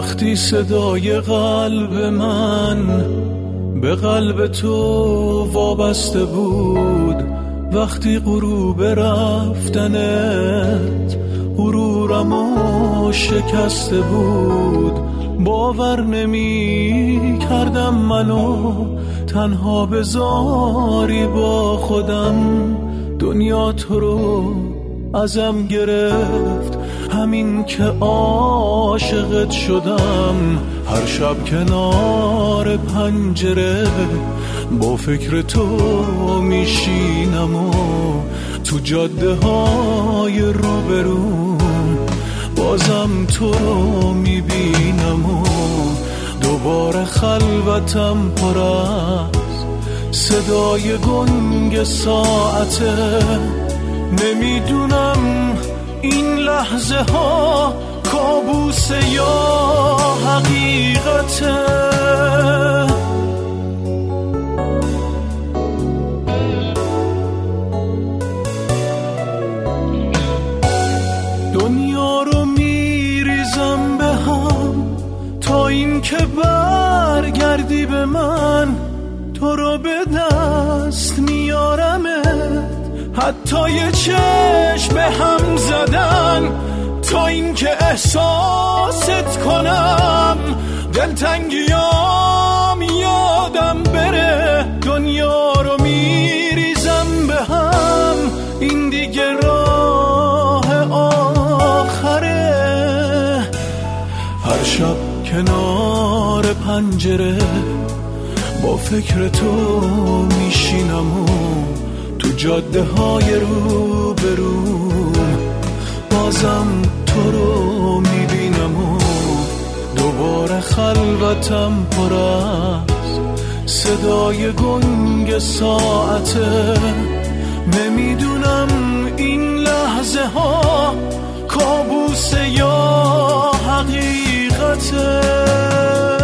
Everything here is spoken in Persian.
وقتی صدای قلب من به قلب تو وابسته بود، وقتی غروب رفتنت غرورمو شکسته بود، باور نمی کردم منو تنها بذاری با خودم. دنیا تو رو ازم گرفت، همین که عاشقت شدم. هر شب کنار پنجره با فکر تو میشینم و تو جاده های روبروم بازم تو رو میبینم و دوباره خلوتم پر از صدای گنگ ساعته. نمیدونم این لحظه ها کابوس یا حقیقته. دنیا رو میریزم به هم تا این که برگردی به من، تو رو به دست میارمت حتی یه چشم به هم زدن، تا این که احساست کنم دلتنگیام یادم بره. دنیا رو میریزم به هم، این دیگه راه آخره. هر شب کنار پنجره با فکر تو میشینم و تو جاده های رو بروم بازم تو رو میبینم و دوباره خلوتم پر از صدای گنگ ساعته. نمیدونم این لحظه ها کابوس یا حقیقته.